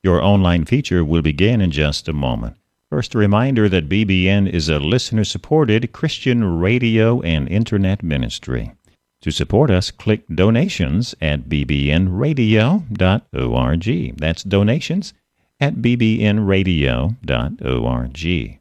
Your online feature will begin in just a moment. First, a reminder that BBN is a listener-supported Christian radio and internet ministry. To support us, click donations at bbnradio.org. That's donations at bbnradio.org.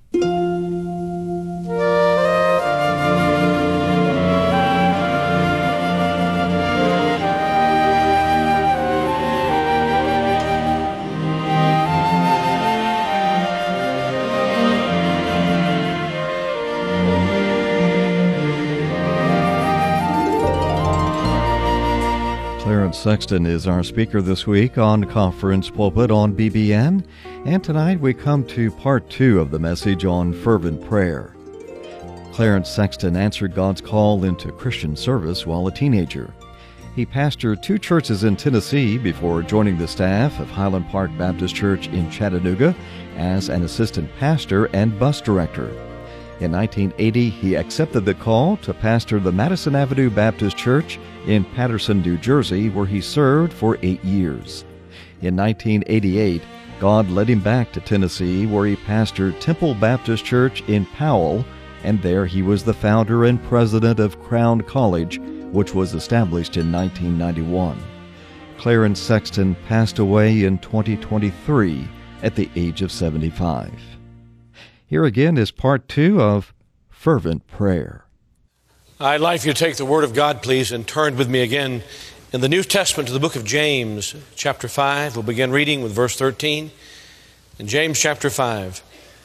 Clarence Sexton is our speaker this week on Conference Pulpit on BBN, and tonight we come to part 2 of the message on fervent prayer. Clarence Sexton answered God's call into Christian service while a teenager. He pastored 2 churches in Tennessee before joining the staff of Highland Park Baptist Church in Chattanooga as an assistant pastor and bus director. In 1980, he accepted the call to pastor the Madison Avenue Baptist Church in Paterson, New Jersey, where he served for 8 years. In 1988, God led him back to Tennessee, where he pastored Temple Baptist Church in Powell, and there he was the founder and president of Crown College, which was established in 1991. Clarence Sexton passed away in 2023 at the age of 75. Here again is part 2 of Fervent Prayer. I'd like for you to take the Word of God, please, and turn with me again in the New Testament to the book of James, chapter 5. We'll begin reading with verse 13. In James chapter 5,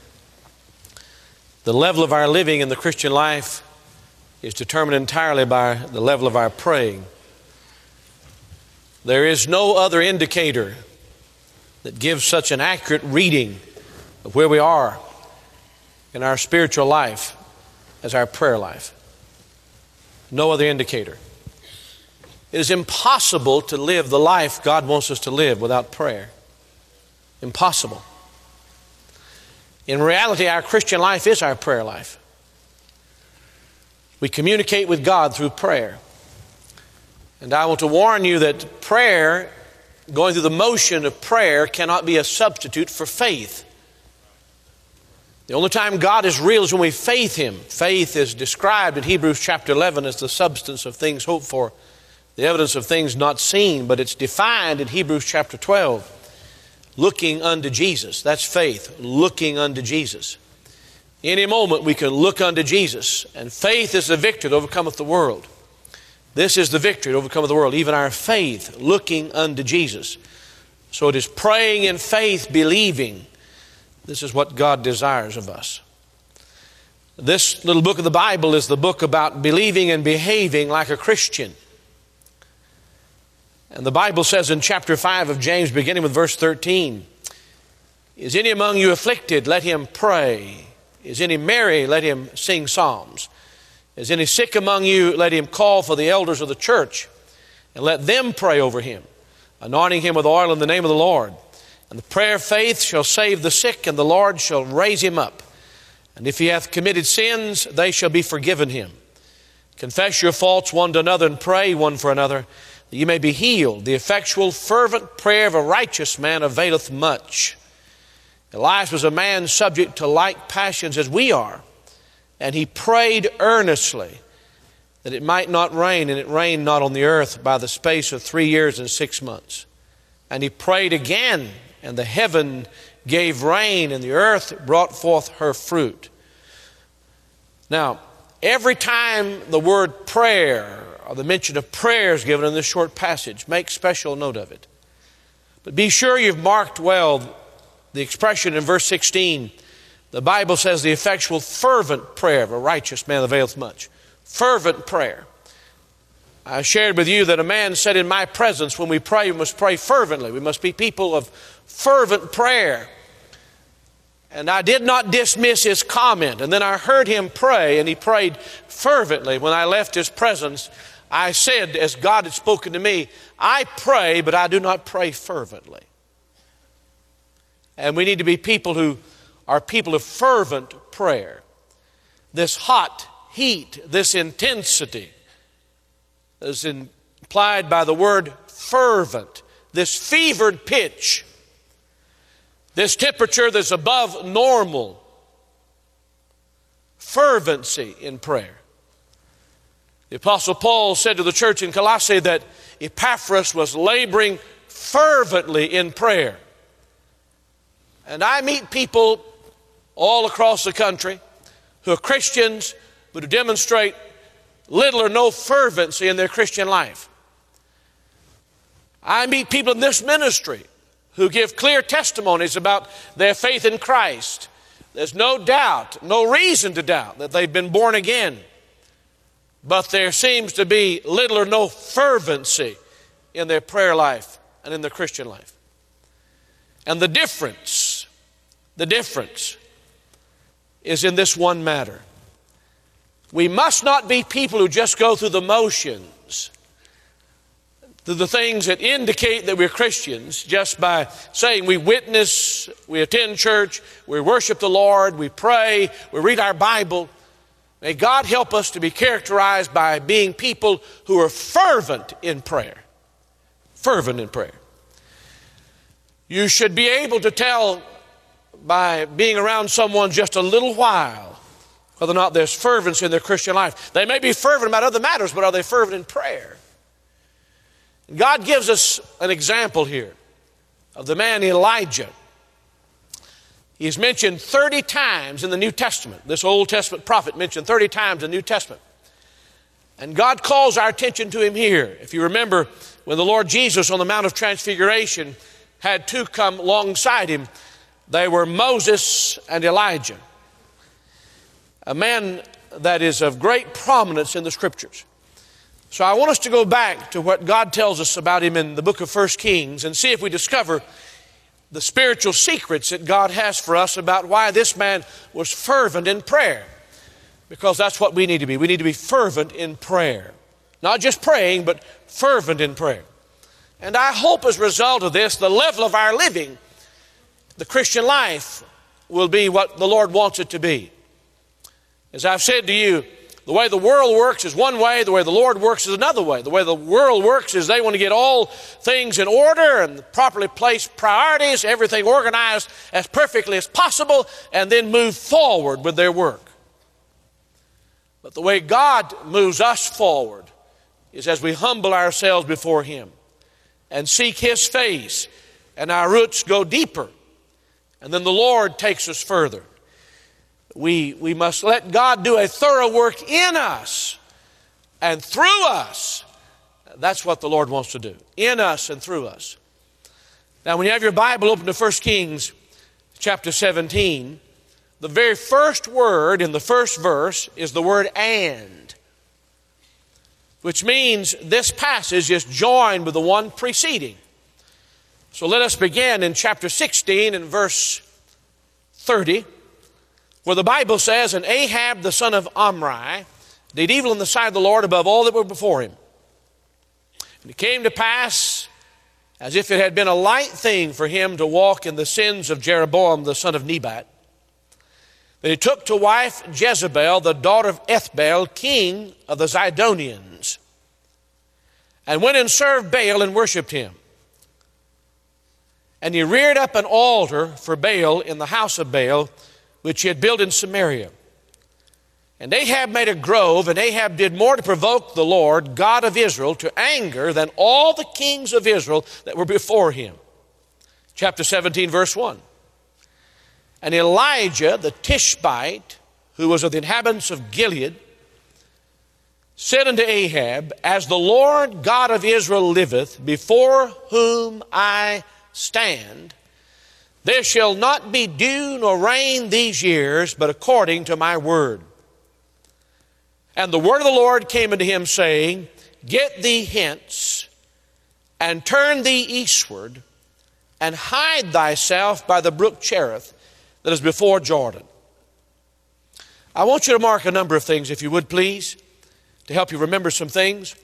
the level of our living in the Christian life is determined entirely by the level of our praying. There is no other indicator that gives such an accurate reading of where we are in our spiritual life as our prayer life. No other indicator. It is impossible to live the life God wants us to live without prayer. Impossible. In reality, our Christian life is our prayer life. We communicate with God through prayer. And I want to warn you that prayer, going through the motion of prayer, cannot be a substitute for faith. The only time God is real is when we faith Him. Faith is described in Hebrews chapter 11 as the substance of things hoped for, the evidence of things not seen, but it's defined in Hebrews chapter 12. Looking unto Jesus. That's faith, looking unto Jesus. Any moment we can look unto Jesus, and faith is the victory that overcometh the world. This is the victory that overcometh the world, even our faith, looking unto Jesus. So it is praying in faith, believing. This is what God desires of us. This little book of the Bible is the book about believing and behaving like a Christian. And the Bible says in chapter 5 of James, beginning with verse 13, "Is any among you afflicted? Let him pray. Is any merry? Let him sing psalms. Is any sick among you? Let him call for the elders of the church, and let them pray over him, anointing him with oil in the name of the Lord. And the prayer of faith shall save the sick, and the Lord shall raise him up. And if he hath committed sins, they shall be forgiven him. Confess your faults one to another, and pray one for another, that you may be healed. The effectual, fervent prayer of a righteous man availeth much." Elias was a man subject to like passions as we are, and he prayed earnestly that it might not rain, and it rained not on the earth by the space of 3 years and 6 months. And he prayed again, and the heaven gave rain, and the earth brought forth her fruit. Now, every time the word prayer or the mention of prayer is given in this short passage, make special note of it. But be sure you've marked well the expression in verse 16. The Bible says the effectual fervent prayer of a righteous man availeth much. Fervent prayer. I shared with you that a man said, in my presence, when we pray, we must pray fervently. We must be people of fervent prayer. And I did not dismiss his comment. And then I heard him pray, and he prayed fervently. When I left his presence, I said, as God had spoken to me, I pray, but I do not pray fervently. And we need to be people who are people of fervent prayer. This hot heat, this intensity is implied by the word fervent. This fevered pitch This temperature that's above normal. Fervency in prayer. The Apostle Paul said to the church in Colossae that Epaphras was laboring fervently in prayer. And I meet people all across the country who are Christians but who demonstrate little or no fervency in their Christian life. I meet people in this ministry who give clear testimonies about their faith in Christ. There's no doubt, no reason to doubt that they've been born again. But there seems to be little or no fervency in their prayer life and in their Christian life. And the difference is in this one matter. We must not be people who just go through the motions, through the things that indicate that we're Christians, just by saying we witness, we attend church, we worship the Lord, we pray, we read our Bible. May God help us to be characterized by being people who are fervent in prayer. Fervent in prayer. You should be able to tell by being around someone just a little while whether or not there's fervency in their Christian life. They may be fervent about other matters, but are they fervent in prayer? God gives us an example here of the man Elijah. He's mentioned 30 times in the New Testament. This Old Testament prophet mentioned 30 times in the New Testament. And God calls our attention to him here. If you remember, when the Lord Jesus on the Mount of Transfiguration had two come alongside him, they were Moses and Elijah, a man that is of great prominence in the Scriptures. So I want us to go back to what God tells us about him in the book of 1 Kings and see if we discover the spiritual secrets that God has for us about why this man was fervent in prayer. Because that's what we need to be. We need to be fervent in prayer. Not just praying, but fervent in prayer. And I hope as a result of this, the level of our living, the Christian life, will be what the Lord wants it to be. As I've said to you, the way the world works is one way, the way the Lord works is another way. The way the world works is they want to get all things in order and properly placed priorities, everything organized as perfectly as possible, and then move forward with their work. But the way God moves us forward is as we humble ourselves before Him and seek His face, and our roots go deeper, and then the Lord takes us further. We must let God do a thorough work in us and through us. That's what the Lord wants to do, in us and through us. Now, when you have your Bible open to 1 Kings chapter 17, the very first word in the first verse is the word "and," which means this passage is joined with the one preceding. So let us begin in chapter 16 and verse 30. Where the Bible says, "And Ahab the son of Omri did evil in the sight of the Lord above all that were before him. And it came to pass, as if it had been a light thing for him to walk in the sins of Jeroboam the son of Nebat, that he took to wife Jezebel, the daughter of Ethbaal, king of the Zidonians, and went and served Baal and worshipped him. And he reared up an altar for Baal in the house of Baal, which he had built in Samaria. And Ahab made a grove, and Ahab did more to provoke the Lord, God of Israel, to anger than all the kings of Israel that were before him." Chapter 17, verse 1. "And Elijah the Tishbite, who was of the inhabitants of Gilead, said unto Ahab, As the Lord God of Israel liveth, before whom I stand, there shall not be dew nor rain these years, but according to my word. And the word of the Lord came unto him, saying, Get thee hence, and turn thee eastward, and hide thyself by the brook Cherith, that is before Jordan." I want you to mark a number of things, if you would please, to help you remember some things.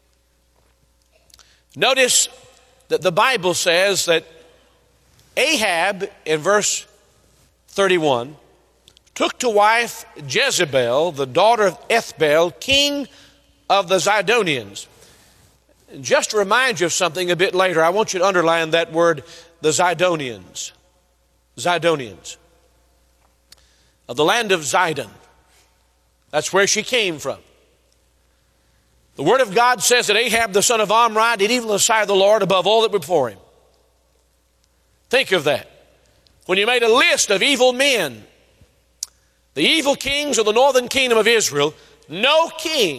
Notice that the Bible says that Ahab, in verse 31, took to wife Jezebel, the daughter of Ethbaal, king of the Zidonians. And just to remind you of something a bit later, I want you to underline that word, the Zidonians. Zidonians, of the land of Zidon. That's where she came from. The Word of God says that Ahab the son of Omri did evil in the sight of the Lord above all that were before him. Think of that. When you made a list of evil men, the evil kings of the northern kingdom of Israel, no king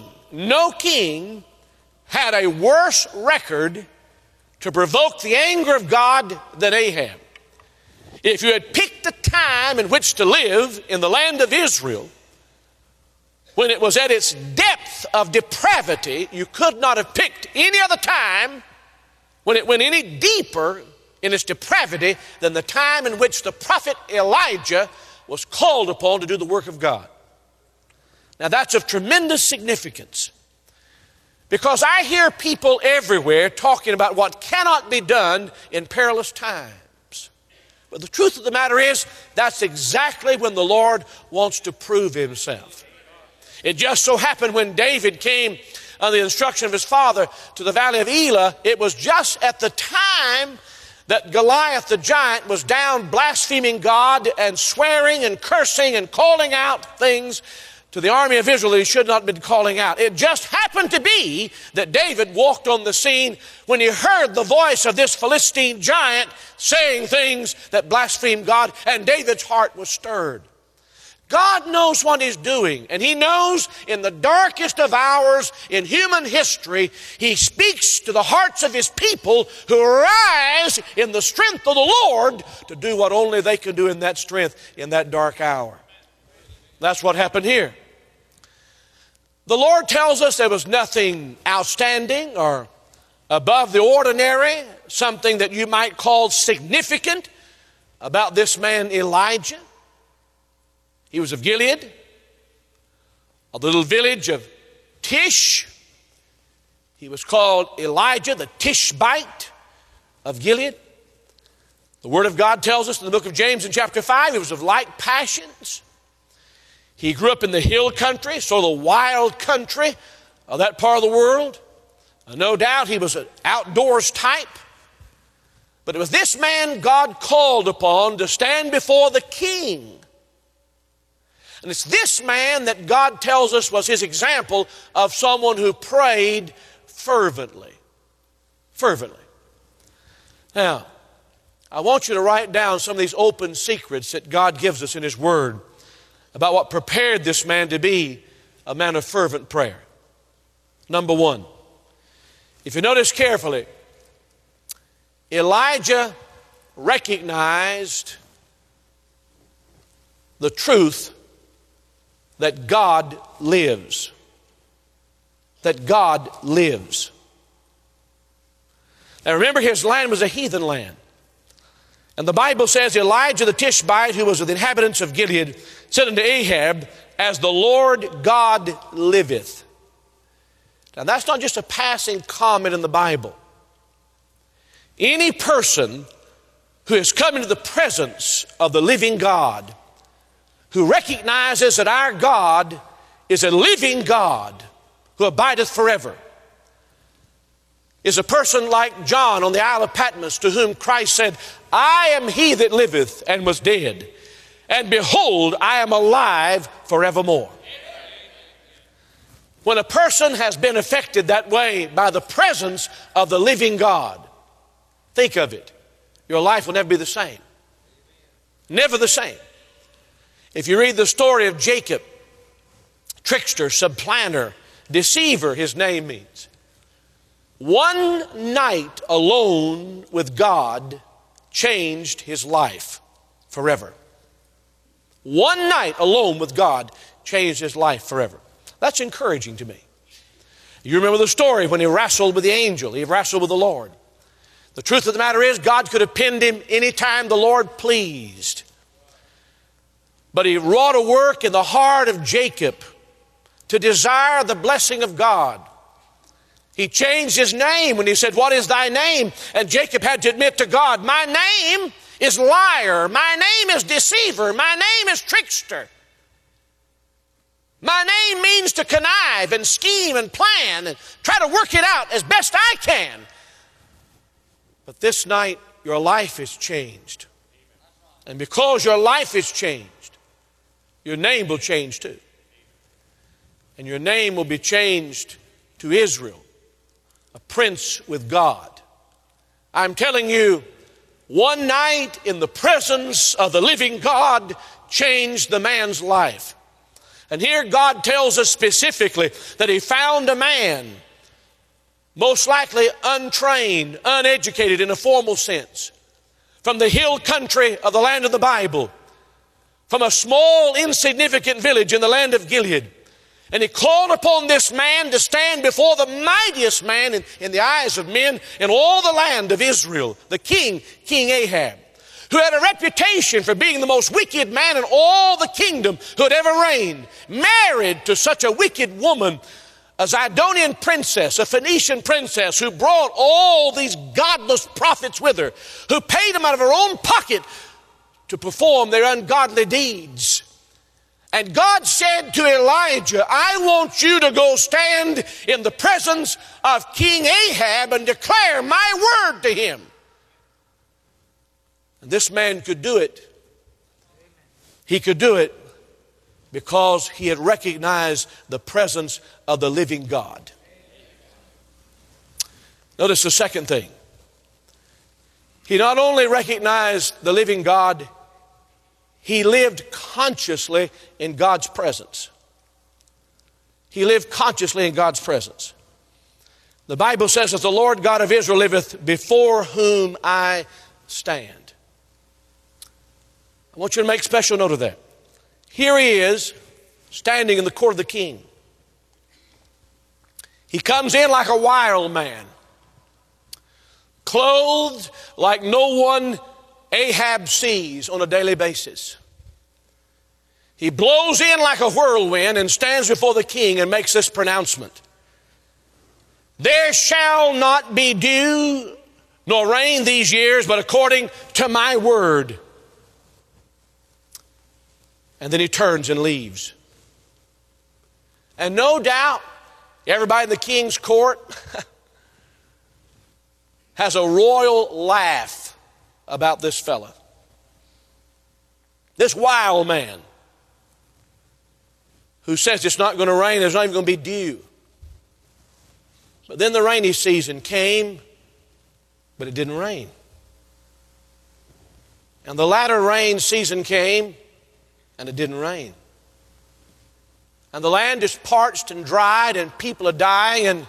had a worse record to provoke the anger of God than Ahab. If you had picked a time in which to live in the land of Israel, when it was at its depth of depravity, you could not have picked any other time when it went any deeper in its depravity than the time in which the prophet Elijah was called upon to do the work of God. Now that's of tremendous significance, because I hear people everywhere talking about what cannot be done in perilous times. But the truth of the matter is, that's exactly when the Lord wants to prove himself. It just so happened when David came under the instruction of his father to the valley of Elah, it was just at the time that Goliath the giant was down blaspheming God and swearing and cursing and calling out things to the army of Israel that he should not have been calling out. It just happened to be that David walked on the scene when he heard the voice of this Philistine giant saying things that blasphemed God, and David's heart was stirred. God knows what he's doing, and he knows in the darkest of hours in human history, he speaks to the hearts of his people who rise in the strength of the Lord to do what only they can do in that strength in that dark hour. That's what happened here. The Lord tells us there was nothing outstanding or above the ordinary, something that you might call significant about this man Elijah. He was of Gilead, of the little village of Tish. He was called Elijah, the Tishbite of Gilead. The Word of God tells us in the book of James in chapter 5, he was of like passions. He grew up in the hill country, so the wild country of that part of the world. No doubt he was an outdoors type. But it was this man God called upon to stand before the king. And it's this man that God tells us was his example of someone who prayed fervently. Fervently. Now, I want you to write down some of these open secrets that God gives us in his word about what prepared this man to be a man of fervent prayer. Number one, if you notice carefully, Elijah recognized the truth that God lives. That God lives. Now remember, his land was a heathen land. And the Bible says Elijah the Tishbite, who was of the inhabitants of Gilead, said unto Ahab, as the Lord God liveth. Now that's not just a passing comment in the Bible. Any person who has come into the presence of the living God, who recognizes that our God is a living God who abideth forever, is a person like John on the Isle of Patmos, to whom Christ said, I am he that liveth and was dead, and behold, I am alive forevermore. When a person has been affected that way by the presence of the living God, think of it, your life will never be the same. Never the same. If you read the story of Jacob, trickster, supplanter, deceiver, his name means. One night alone with God changed his life forever. One night alone with God changed his life forever. That's encouraging to me. You remember the story when he wrestled with the angel. He wrestled with the Lord. The truth of the matter is, God could have pinned him anytime the Lord pleased. But he wrought a work in the heart of Jacob to desire the blessing of God. He changed his name when he said, what is thy name? And Jacob had to admit to God, my name is liar. My name is deceiver. My name is trickster. My name means to connive and scheme and plan and try to work it out as best I can. But this night, your life is changed. And because your life is changed, your name will change too. And your name will be changed to Israel, a prince with God. I'm telling you, one night in the presence of the living God changed the man's life. And here God tells us specifically that he found a man, most likely untrained, uneducated in a formal sense, from the hill country of the land of the Bible, from a small, insignificant village in the land of Gilead. And he called upon this man to stand before the mightiest man in the eyes of men in all the land of Israel, the king, King Ahab, who had a reputation for being the most wicked man in all the kingdom who had ever reigned, married to such a wicked woman, a Zidonian princess, a Phoenician princess, who brought all these godless prophets with her, who paid them out of her own pocket to perform their ungodly deeds. And God said to Elijah, I want you to go stand in the presence of King Ahab and declare my word to him. And this man could do it. He could do it because he had recognized the presence of the living God. Notice the second thing. He not only recognized the living God, he lived consciously in God's presence. He lived consciously in God's presence. The Bible says that the Lord God of Israel liveth before whom I stand. I want you to make special note of that. Here he is, standing in the court of the king. He comes in like a wild man, clothed like no one Ahab sees on a daily basis. He blows in like a whirlwind and stands before the king and makes this pronouncement. There shall not be dew nor rain these years, but according to my word. And then he turns and leaves. And no doubt, everybody in the king's court has a royal laugh about this fella. This wild man who says it's not going to rain, there's not even going to be dew. But then the rainy season came, but it didn't rain. And the latter rain season came, and it didn't rain. And the land is parched and dried, and people are dying, and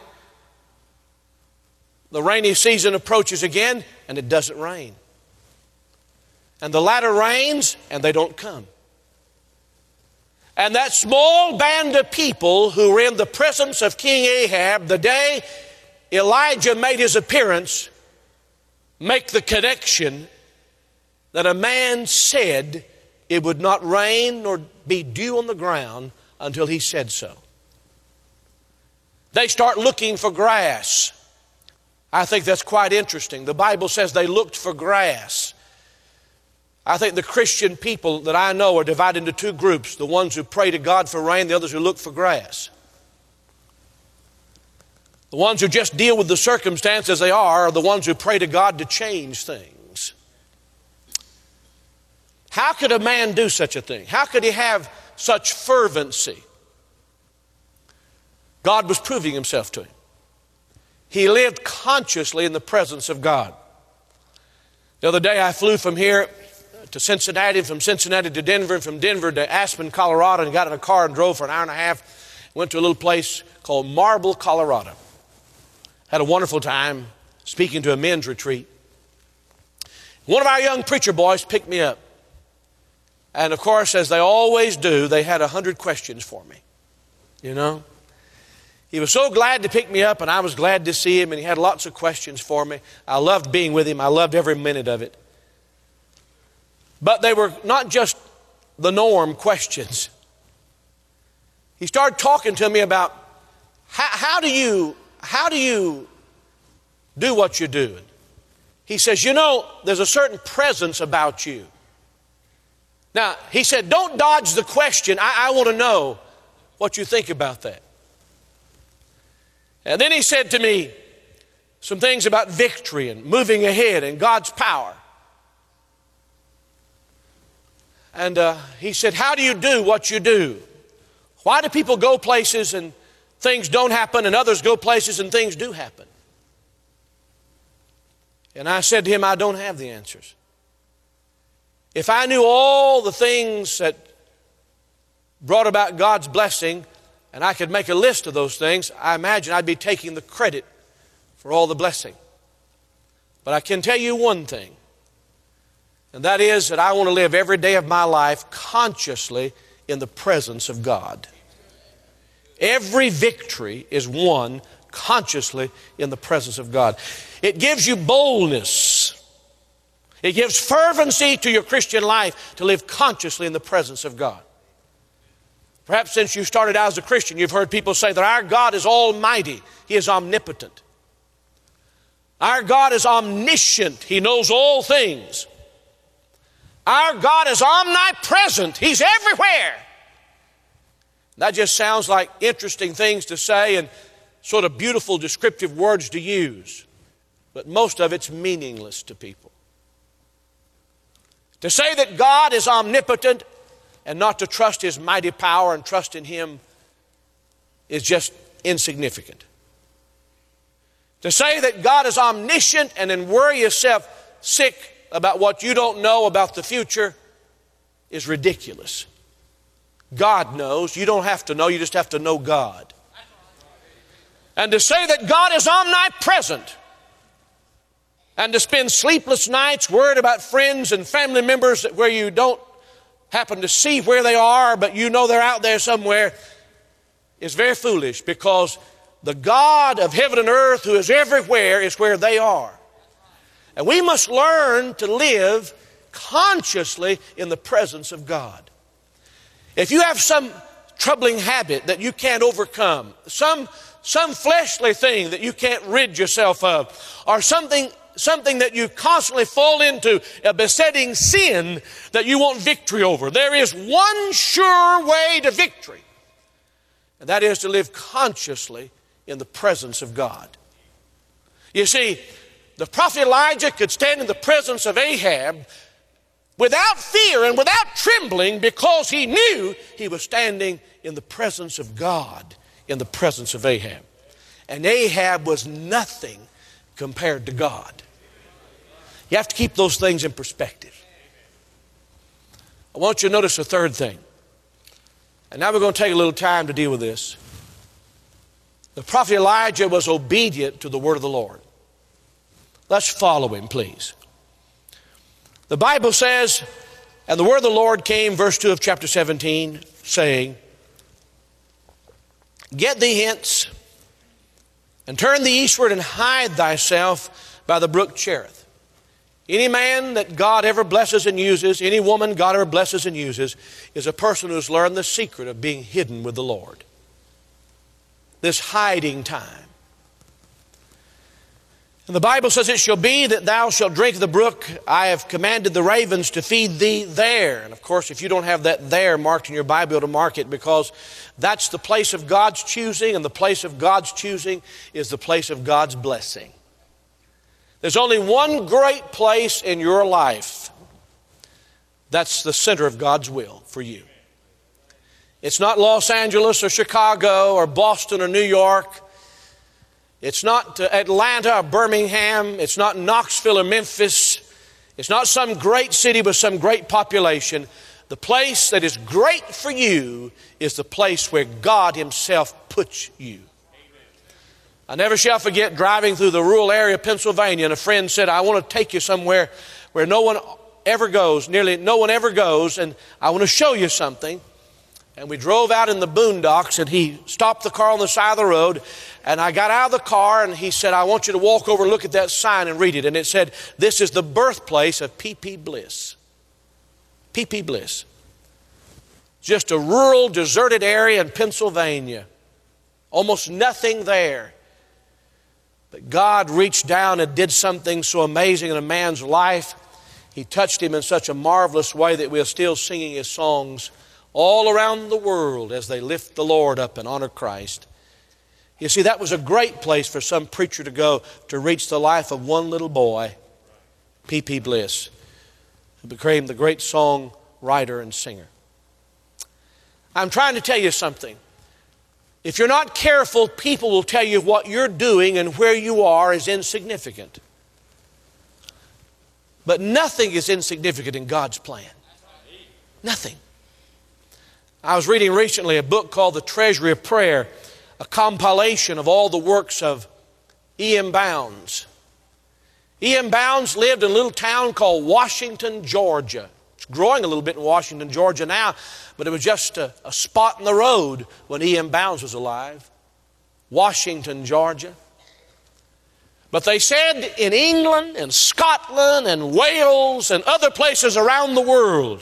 the rainy season approaches again, and it doesn't rain. And the latter rains, and they don't come. And that small band of people who were in the presence of King Ahab the day Elijah made his appearance make the connection that a man said it would not rain nor be dew on the ground until he said so. They start looking for grass. I think that's quite interesting. The Bible says they looked for grass. I think the Christian people that I know are divided into two groups. The ones who pray to God for rain, the others who look for grass. The ones who just deal with the circumstances as they are the ones who pray to God to change things. How could a man do such a thing? How could he have such fervency? God was proving himself to him. He lived consciously in the presence of God. The other day I flew from here to Cincinnati, from Cincinnati to Denver, and from Denver to Aspen, Colorado, and got in a car and drove for an hour and a half. Went to a little place called Marble, Colorado. Had a wonderful time speaking to a men's retreat. One of our young preacher boys picked me up. And of course, as they always do, they had 100 questions for me. You know? He was so glad to pick me up, and I was glad to see him, and he had lots of questions for me. I loved being with him. I loved every minute of it. But they were not just the norm questions. He started talking to me about how do you do what you do? He says, you know, there's a certain presence about you. Now, he said, don't dodge the question. I want to know what you think about that. And then he said to me some things about victory and moving ahead and God's power. And he said, how do you do what you do? Why do people go places and things don't happen, and others go places and things do happen? And I said to him, I don't have the answers. If I knew all the things that brought about God's blessing, and I could make a list of those things, I imagine I'd be taking the credit for all the blessing. But I can tell you one thing, and that is that I want to live every day of my life consciously in the presence of God. Every victory is won consciously in the presence of God. It gives you boldness. It gives fervency to your Christian life to live consciously in the presence of God. Perhaps since you started out as a Christian, you've heard people say that our God is almighty. He is omnipotent. Our God is omniscient. He knows all things. Our God is omnipresent. He's everywhere. That just sounds like interesting things to say and sort of beautiful descriptive words to use. But most of it's meaningless to people. To say that God is omnipotent and not to trust His mighty power and trust in Him is just insignificant. To say that God is omniscient and then worry yourself sick about what you don't know about the future is ridiculous. God knows. You don't have to know. You just have to know God. And to say that God is omnipresent and to spend sleepless nights worried about friends and family members where you don't happen to see where they are, but you know they're out there somewhere, is very foolish, because the God of heaven and earth, who is everywhere, is where they are. And we must learn to live consciously in the presence of God. If you have some troubling habit that you can't overcome, some fleshly thing that you can't rid yourself of, or something that you constantly fall into, a besetting sin that you want victory over, there is one sure way to victory, and that is to live consciously in the presence of God. You see, the prophet Elijah could stand in the presence of Ahab without fear and without trembling, because he knew he was standing in the presence of God, in the presence of Ahab. And Ahab was nothing compared to God. You have to keep those things in perspective. I want you to notice a third thing. And now we're going to take a little time to deal with this. The prophet Elijah was obedient to the word of the Lord. Let's follow him, please. The Bible says, and the word of the Lord came, verse 2 of chapter 17, saying, Get thee hence, and turn thee eastward, and hide thyself by the brook Cherith. Any man that God ever blesses and uses, any woman God ever blesses and uses, is a person who has learned the secret of being hidden with the Lord. This hiding time. And the Bible says, It shall be that thou shalt drink of the brook. I have commanded the ravens to feed thee there. And of course, if you don't have that there marked in your Bible, to mark it, because that's the place of God's choosing, and the place of God's choosing is the place of God's blessing. There's only one great place in your life that's the center of God's will for you. It's not Los Angeles or Chicago or Boston or New York. It's not Atlanta or Birmingham. It's not Knoxville or Memphis. It's not some great city with some great population. The place that is great for you is the place where God Himself puts you. I never shall forget driving through the rural area of Pennsylvania, and a friend said, I want to take you somewhere where no one ever goes, nearly no one ever goes, and I want to show you something. And we drove out in the boondocks, and he stopped the car on the side of the road, and I got out of the car, and he said, I want you to walk over and look at that sign and read it. And it said, this is the birthplace of P.P. Bliss. P.P. Bliss. Just a rural, deserted area in Pennsylvania. Almost nothing there. But God reached down and did something so amazing in a man's life. He touched him in such a marvelous way that we're still singing his songs all around the world as they lift the Lord up and honor Christ. You see, that was a great place for some preacher to go to reach the life of one little boy, P.P. Bliss, who became the great song writer and singer. I'm trying to tell you something. If you're not careful, people will tell you what you're doing and where you are is insignificant. But nothing is insignificant in God's plan. Nothing. I was reading recently a book called The Treasury of Prayer, a compilation of all the works of E.M. Bounds. E.M. Bounds lived in a little town called Washington, Georgia. It's growing a little bit in Washington, Georgia now, but it was just a spot in the road when E.M. Bounds was alive. Washington, Georgia. But they said in England and Scotland and Wales and other places around the world,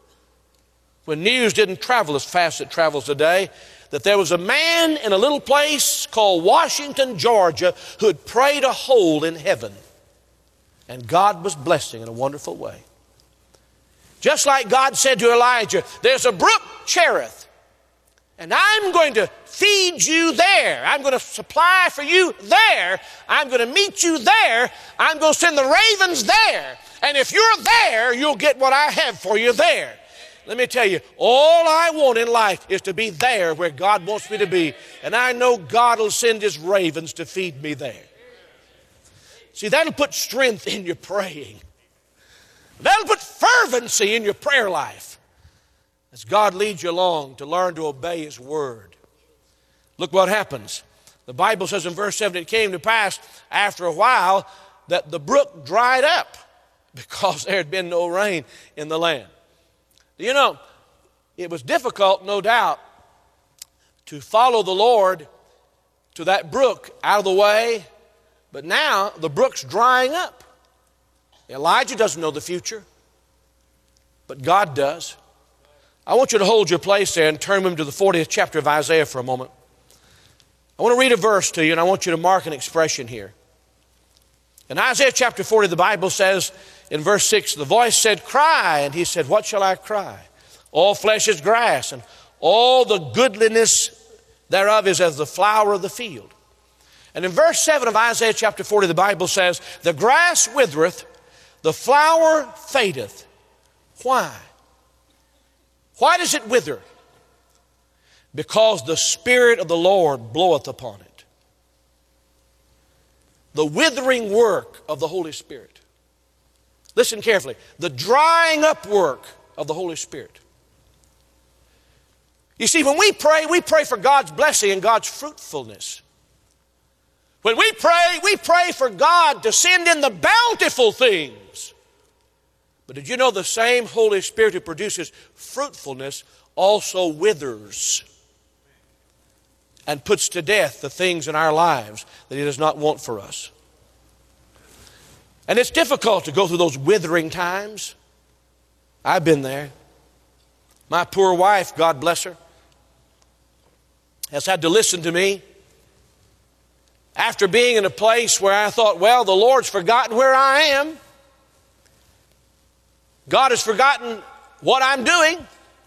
when news didn't travel as fast as it travels today, that there was a man in a little place called Washington, Georgia, who had prayed a hole in heaven. And God was blessing in a wonderful way. Just like God said to Elijah, there's a brook Cherith, and I'm going to feed you there. I'm going to supply for you there. I'm going to meet you there. I'm going to send the ravens there. And if you're there, you'll get what I have for you there. Let me tell you, all I want in life is to be there where God wants me to be. And I know God will send His ravens to feed me there. See, that'll put strength in your praying. That'll put fervency in your prayer life as God leads you along to learn to obey His word. Look what happens. The Bible says in verse 7, it came to pass after a while that the brook dried up because there had been no rain in the land. You know, it was difficult, no doubt, to follow the Lord to that brook out of the way, but now the brook's drying up. Elijah doesn't know the future, but God does. I want you to hold your place there and turn with me to the 40th chapter of Isaiah for a moment. I want to read a verse to you, and I want you to mark an expression here. In Isaiah chapter 40, the Bible says in verse 6, the voice said, cry, and He said, what shall I cry? All flesh is grass, and all the goodliness thereof is as the flower of the field. And in verse 7 of Isaiah chapter 40, the Bible says, the grass withereth, the flower fadeth. Why? Why does it wither? Because the Spirit of the Lord bloweth upon it. The withering work of the Holy Spirit. Listen carefully. The drying up work of the Holy Spirit. You see, when we pray for God's blessing and God's fruitfulness. When we pray for God to send in the bountiful things. But did you know the same Holy Spirit who produces fruitfulness also withers and puts to death the things in our lives that He does not want for us? And it's difficult to go through those withering times. I've been there. My poor wife, God bless her, has had to listen to me after being in a place where I thought, well, the Lord's forgotten where I am. God has forgotten what I'm doing.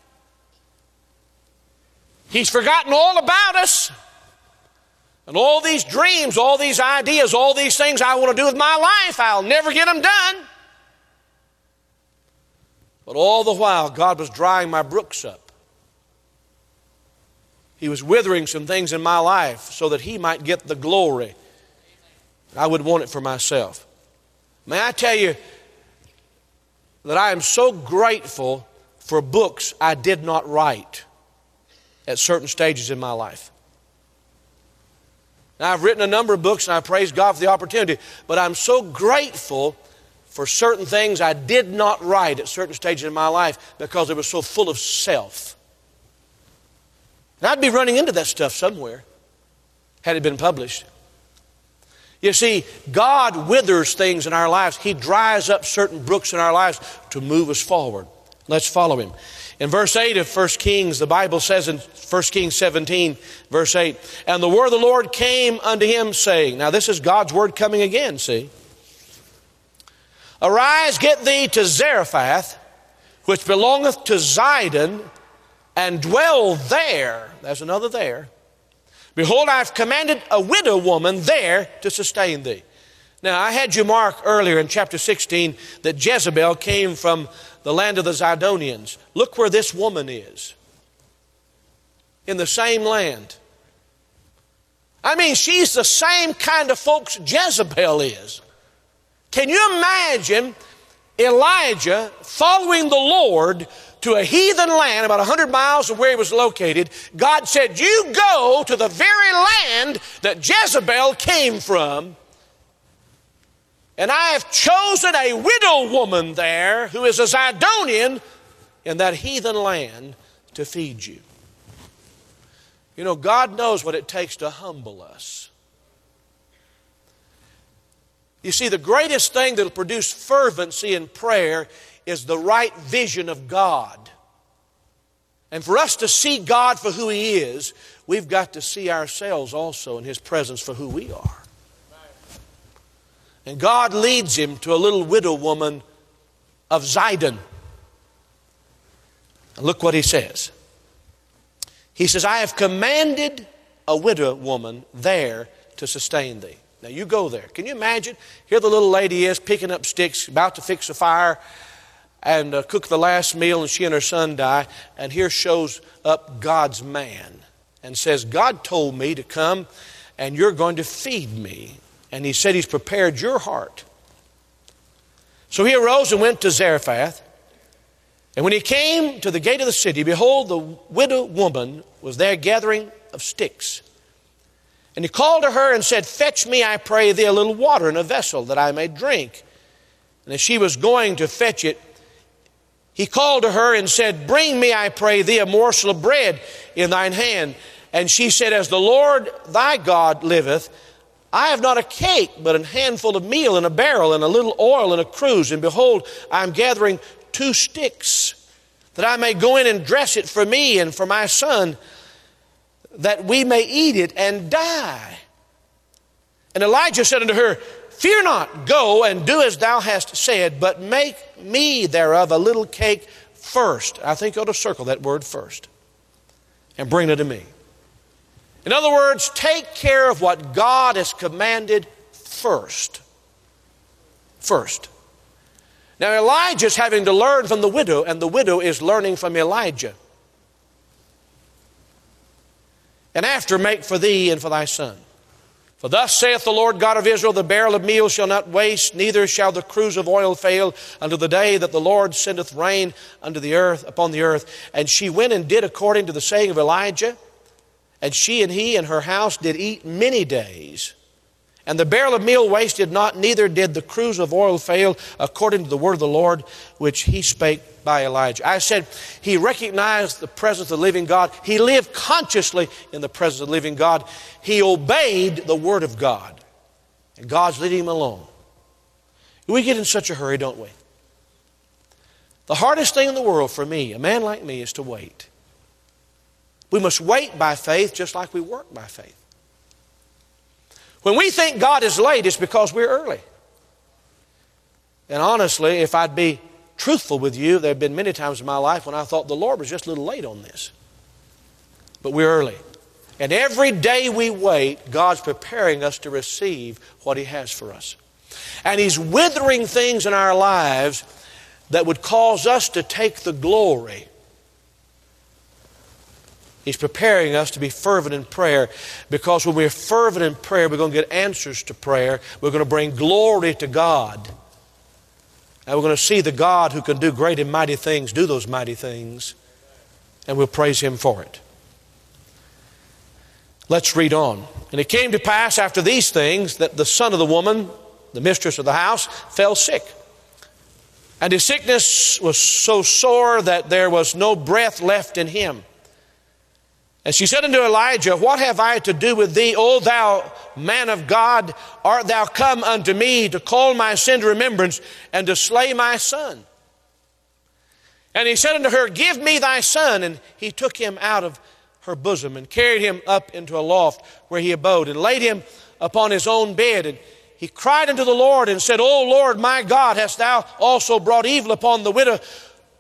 He's forgotten all about us. And all these dreams, all these ideas, all these things I want to do with my life, I'll never get them done. But all the while, God was drying my brooks up. He was withering some things in my life so that He might get the glory. I would want it for myself. May I tell you that I am so grateful for books I did not write at certain stages in my life. Now, I've written a number of books and I praise God for the opportunity, but I'm so grateful for certain things I did not write at certain stages in my life because they were so full of self. And I'd be running into that stuff somewhere had it been published. You see, God withers things in our lives. He dries up certain brooks in our lives to move us forward. Let's follow Him. In verse 8 of 1 Kings, the Bible says in 1 Kings 17, verse 8, and the word of the Lord came unto him, saying, now this is God's word coming again, see. Arise, get thee to Zarephath, which belongeth to Zidon, and dwell there. There's another there. Behold, I've commanded a widow woman there to sustain thee. Now, I had you mark earlier in chapter 16 that Jezebel came from the land of the Zidonians. Look where this woman is. In the same land. I mean, she's the same kind of folks Jezebel is. Can you imagine Elijah following the Lord to a heathen land about 100 miles from where he was located? God said, you go to the very land that Jezebel came from, and I have chosen a widow woman there who is a Zidonian in that heathen land to feed you. You know, God knows what it takes to humble us. You see, the greatest thing that will produce fervency in prayer is the right vision of God. And for us to see God for who He is, we've got to see ourselves also in His presence for who we are. And God leads him to a little widow woman of Zidon. And look what he says. He says, I have commanded a widow woman there to sustain thee. Now you go there. Can you imagine? Here the little lady is picking up sticks, about to fix a fire and cook the last meal, and she and her son die. And here shows up God's man and says, God told me to come and you're going to feed me. And He said He's prepared your heart. So he arose and went to Zarephath. And when he came to the gate of the city, behold, the widow woman was there gathering of sticks. And he called to her and said, fetch me, I pray thee, a little water in a vessel, that I may drink. And as she was going to fetch it, he called to her and said, bring me, I pray thee, a morsel of bread in thine hand. And she said, as the Lord thy God liveth, I have not a cake, but a handful of meal in a barrel, and a little oil in a cruse. And behold, I am gathering 2 sticks, that I may go in and dress it for me and for my son, that we may eat it and die. And Elijah said unto her, fear not, go and do as thou hast said, but make me thereof a little cake first. I think you ought to circle that word first. And bring it to me. In other words, take care of what God has commanded first. First. Now Elijah's having to learn from the widow, and the widow is learning from Elijah. And after, make for thee and for thy son. For thus saith the Lord God of Israel, the barrel of meal shall not waste, neither shall the cruse of oil fail, unto the day that the Lord sendeth rain unto the earth, upon the earth. And she went and did according to the saying of Elijah. And she and he and her house did eat many days. And the barrel of meal wasted not, neither did the cruse of oil fail, according to the word of the Lord, which he spake by Elijah. I said he recognized the presence of the living God. He lived consciously in the presence of the living God. He obeyed the word of God. And God's leading him along. We get in such a hurry, don't we? The hardest thing in the world for me, a man like me, is to wait. We must wait by faith just like we work by faith. When we think God is late, it's because we're early. And honestly, if I'd be truthful with you, there have been many times in my life when I thought the Lord was just a little late on this. But we're early. And every day we wait, God's preparing us to receive what He has for us. And He's withering things in our lives that would cause us to take the glory. He's preparing us to be fervent in prayer, because when we're fervent in prayer, we're going to get answers to prayer. We're going to bring glory to God. And we're going to see the God who can do great and mighty things do those mighty things. And we'll praise Him for it. Let's read on. And it came to pass after these things that the son of the woman, the mistress of the house, fell sick. And his sickness was so sore that there was no breath left in him. And she said unto Elijah, what have I to do with thee, O thou man of God? Art thou come unto me to call my sin to remembrance and to slay my son? And he said unto her, give me thy son. And he took him out of her bosom and carried him up into a loft where he abode and laid him upon his own bed. And he cried unto the Lord and said, O Lord my God, hast thou also brought evil upon the widow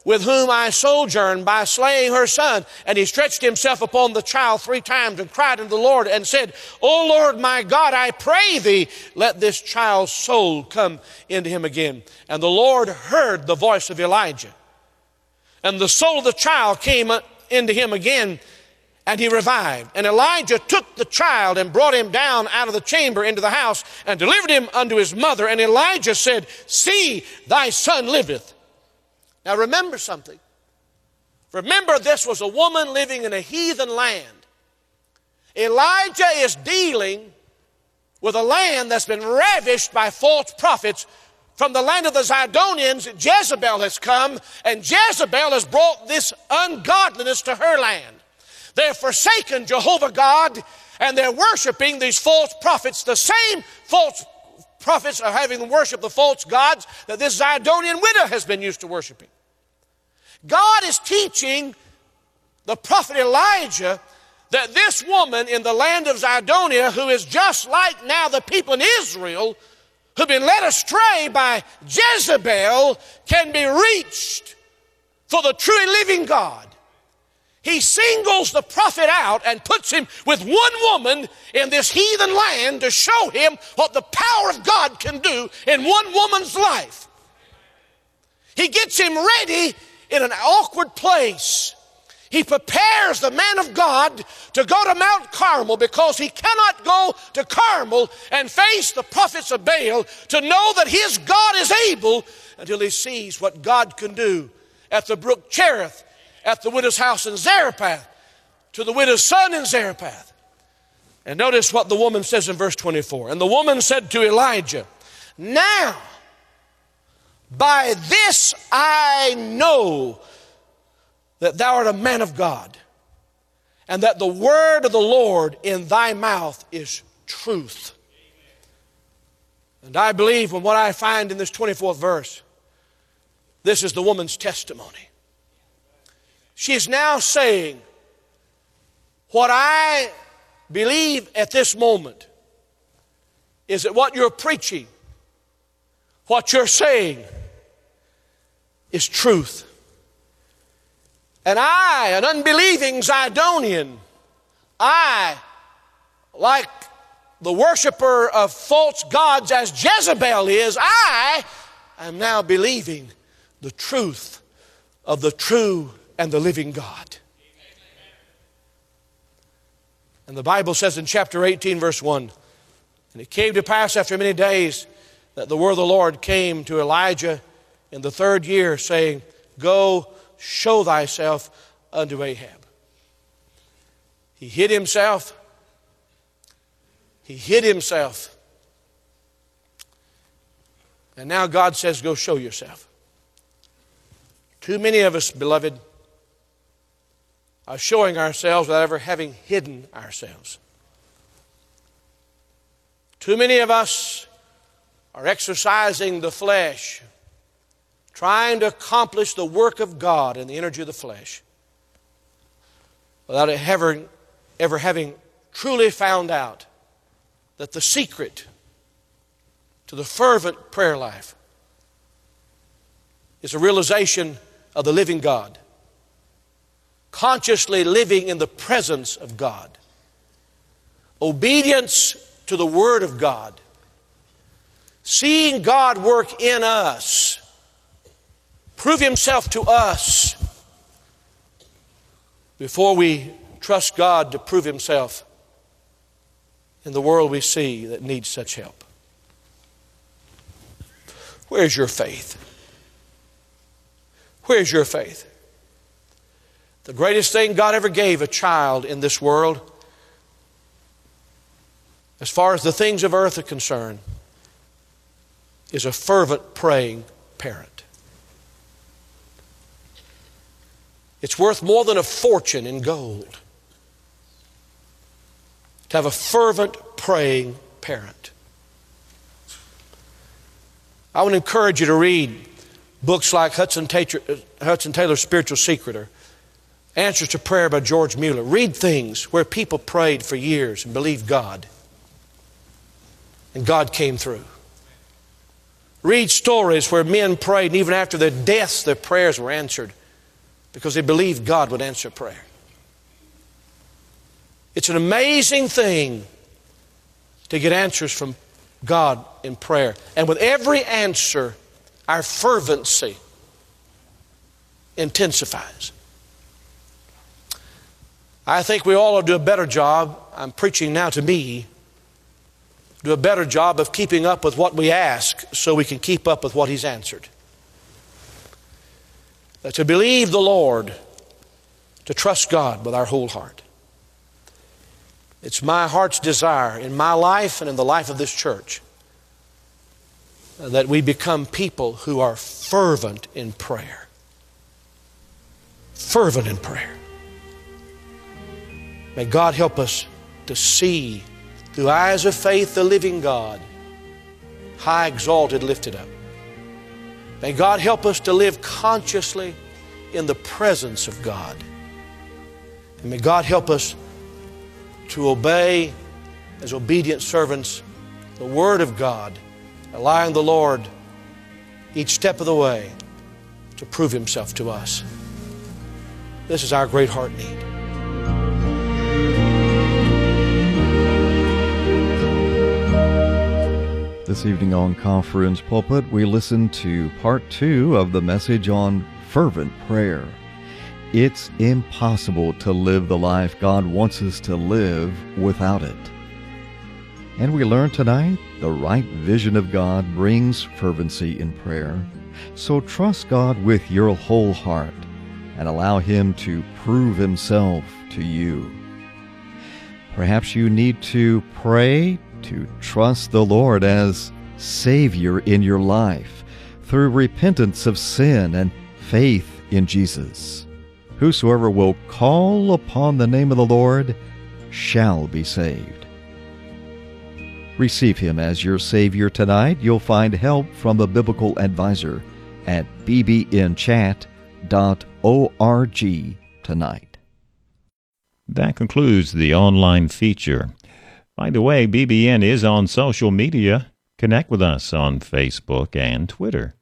with whom I sojourn by slaying her son. And he stretched himself upon the child 3 times and cried unto the Lord and said, O Lord my God, I pray thee, let this child's soul come into him again. And the Lord heard the voice of Elijah. And the soul of the child came into him again, and he revived. And Elijah took the child and brought him down out of the chamber into the house and delivered him unto his mother. And Elijah said, See, thy son liveth. Now remember something. Remember, this was a woman living in a heathen land. Elijah is dealing with a land that's been ravished by false prophets. From the land of the Zidonians, Jezebel has come, and Jezebel has brought this ungodliness to her land. They've forsaken Jehovah God, and they're worshiping these false prophets. The same false prophets are having them worship the false gods that this Zidonian widow has been used to worshiping. God is teaching the prophet Elijah that this woman in the land of Zidonia, who is just like now the people in Israel, who've been led astray by Jezebel, can be reached for the true and living God. He singles the prophet out and puts him with one woman in this heathen land to show him what the power of God can do in one woman's life. He gets him ready in an awkward place. He prepares the man of God to go to Mount Carmel because he cannot go to Carmel and face the prophets of Baal to know that his God is able until he sees what God can do at the brook Cherith, at the widow's house in Zarephath, to the widow's son in Zarephath. And notice what the woman says in verse 24. And the woman said to Elijah, Now, by this I know that thou art a man of God, and that the word of the Lord in thy mouth is truth. And I believe from what I find in this 24th verse, this is the woman's testimony. She is now saying, what I believe at this moment is that what you're preaching, what you're saying, is truth. And I, an unbelieving Zidonian, I, like the worshiper of false gods as Jezebel is, I am now believing the truth of the true and the living God. And the Bible says in chapter 18, verse 1, And it came to pass after many days that the word of the Lord came to Elijah in the 3rd year, saying, Go, show thyself unto Ahab. He hid himself. He hid himself. And now God says, Go show yourself. Too many of us, beloved, are showing ourselves without ever having hidden ourselves. Too many of us are exercising the flesh, trying to accomplish the work of God in the energy of the flesh, without ever having truly found out that the secret to the fervent prayer life is a realization of the living God, consciously living in the presence of God, obedience to the Word of God, seeing God work in us, prove Himself to us before we trust God to prove Himself in the world we see that needs such help. Where's your faith? Where's your faith? The greatest thing God ever gave a child in this world, as far as the things of earth are concerned, is a fervent praying parent. It's worth more than a fortune in gold to have a fervent praying parent. I would encourage you to read books like Hudson Taylor's Spiritual Secret or Answers to Prayer by George Mueller. Read things where people prayed for years and believed God, and God came through. Read stories where men prayed, and even after their deaths, their prayers were answered because they believed God would answer prayer. It's an amazing thing to get answers from God in prayer. And with every answer, our fervency intensifies. I think we all ought to do a better job. I'm preaching now to me. Do a better job of keeping up with what we ask so we can keep up with what He's answered. To believe the Lord, to trust God with our whole heart. It's my heart's desire in my life and in the life of this church that we become people who are fervent in prayer. Fervent in prayer. May God help us to see through eyes of faith the living God, high, exalted, lifted up. May God help us to live consciously in the presence of God. And may God help us to obey as obedient servants the Word of God, allowing the Lord each step of the way to prove Himself to us. This is our great heart need. This evening on Conference Pulpit, we listen to part 2 of the message on fervent prayer. It's impossible to live the life God wants us to live without it. And we learn tonight the right vision of God brings fervency in prayer. So trust God with your whole heart and allow Him to prove Himself to you. Perhaps you need to pray to trust the Lord as Savior in your life through repentance of sin and faith in Jesus. Whosoever will call upon the name of the Lord shall be saved. Receive Him as your Savior tonight. You'll find help from a biblical advisor at bbnchat.org tonight. That concludes the online feature. By the way, BBN is on social media. Connect with us on Facebook and Twitter.